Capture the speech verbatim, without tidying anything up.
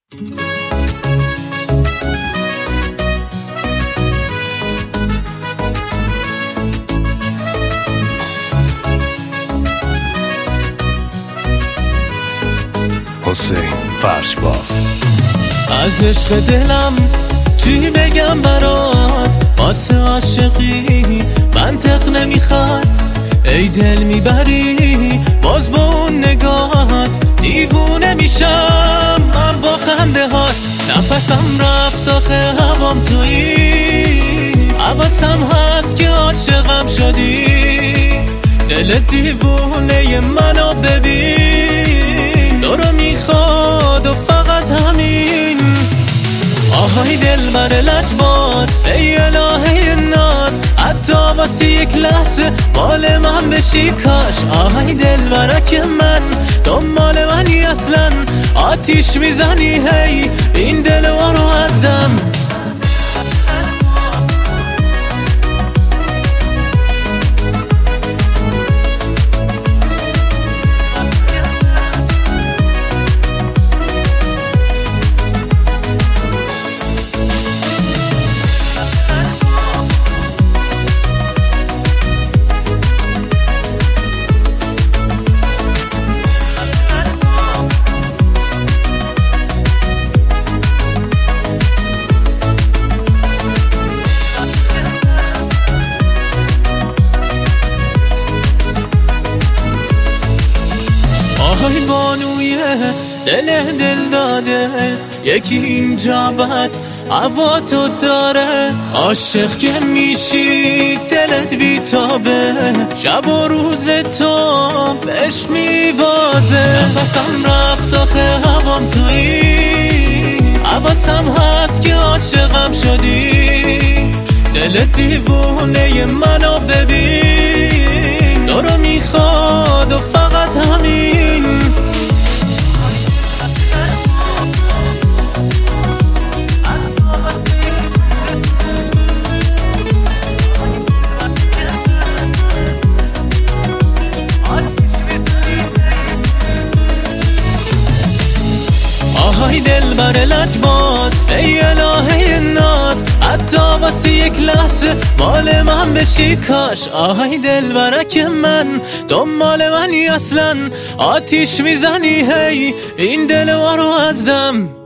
حسین فرشباف. از عشق دلم چی بگم برات، واسه عاشقی منطق نمیخواد. ای دل میبری باز با اون نگاهات، دیوونه میشم من با خنده هات. نفسم رفت آخه هوام تویی، حواسم هست که عاشقم شدی. دل دیوونه منو ببین، دورو میخواد و فقط همین. آهای دل بر لجباز، ای الهه ناز، حتی واسه یک لحظه مال من بشی کاش. آهای دل برک من دنبال منی اصلا، آتیش میزنی هی این دل رو از دم. آهای بانوی دل دل داده، یکی اینجا بد هوا تو داره. عاشق که میشی دلت بیتابه، شب و روز تو به عشق میبازه. نفسم رفت آخه هوام تویی، حواسم هست که عاشقم شدی. دل دیوونه منو ببین، دورو میخواد و فقط همین. آهای دل بر لجباز، ای الهه ناز، حتی واسه یک لحظه مال من بشی کاش. آهای دل برک من دنبال منی اصلا، آتیش میزنی هی این دل رو از دم.